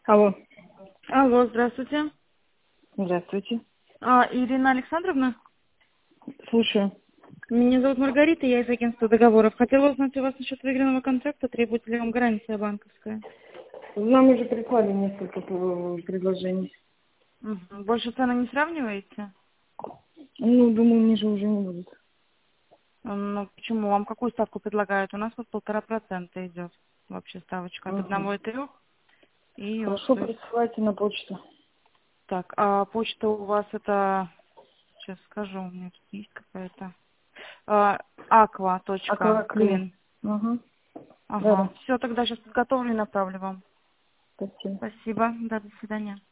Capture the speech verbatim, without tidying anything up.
Алло. Алло, здравствуйте. Здравствуйте. А, Ирина Александровна? Слушаю. Меня зовут Маргарита, я из агентства договоров. Хотела узнать у вас насчет выигранного контракта, требуется ли вам гарантия банковская? Нам уже прислали несколько э, предложений. Мгм. Больше цены не сравниваете? Ну, думаю, ниже уже не будет. М, Ну, почему? Вам какую ставку предлагают? У нас вот полтора процента идет вообще ставочка от Угу. одного и трех. И вот, Хорошо, то есть, присылайте на почту. так, а почта у вас это, сейчас скажу, у меня тут есть какая-то, а, aqua.clean. Акваклин. Угу. Да-да. Ага, все, тогда сейчас подготовлю и направлю вам. Спасибо. Спасибо, да, до свидания.